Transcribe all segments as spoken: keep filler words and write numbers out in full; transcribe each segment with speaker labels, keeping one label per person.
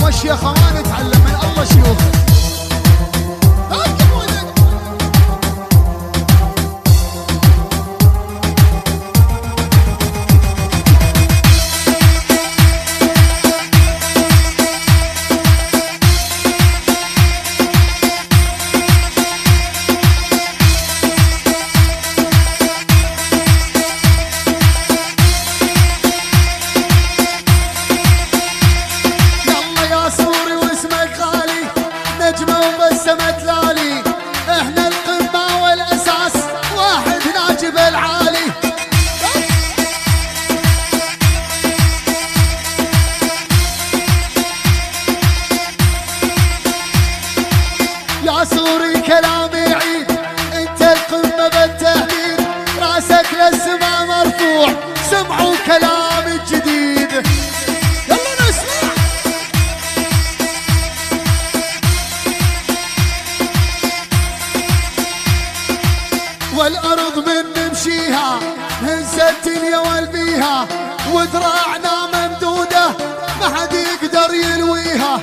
Speaker 1: والشيخة ما نتعلم من الله شيوخ. يا سوري كلامي عيد، انت القمة بالتهديد، راسك للسما مرفوع، سمعوا كلامي الجديد. يلا نسمع. والارض من نمشيها هز الدنيا والبيها، وذراعنا ممدودة ما حد يقدر يلويها.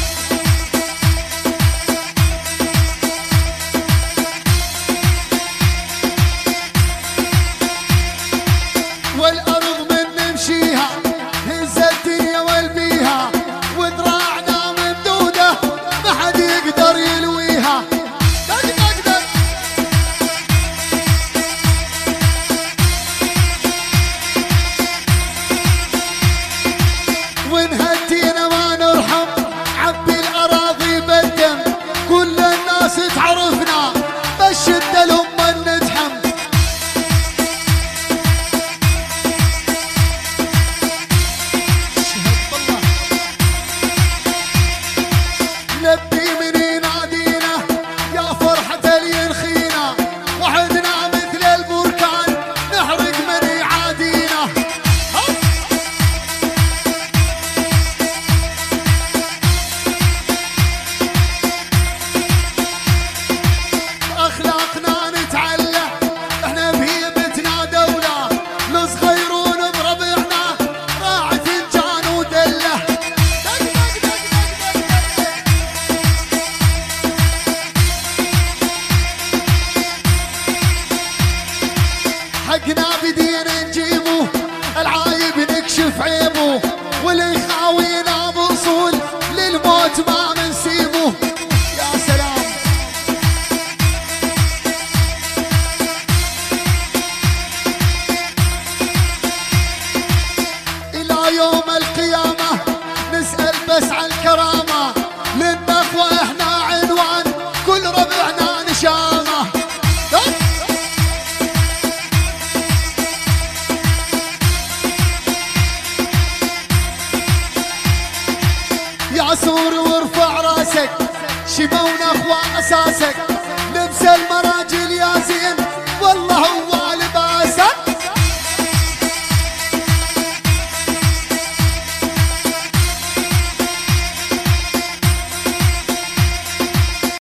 Speaker 1: والأرض من نمشيها هز الدنيا والبيها، وذراعنا ممدودة ما حد يقدر يلويها. ونهدينا ما نرحم، عبي الأراضي بالدم، كل الناس تعرفنا بالشدة لما نتحم. لبي من ينادينا يا فرحة اللي ينخينا، وعدنا مثل البركان نحرق من يعادينا. أخلاقنا نتعلى، احنا بهيبتنا دولة، لصغيرون بربعنا راعي فنجان ودله. حقنا بدينا نجيبه، العايب نكشف عيبه، واللي يخاوينا بوصول للموت ما منسيبه. يا سلام. إلى يوم القيامة نسأل بس عن الكرامة، للنخوة احنا عنوان، كل ربعنا نشامة. يا سوري وارفع راسك، شبونا اخوة اساسك،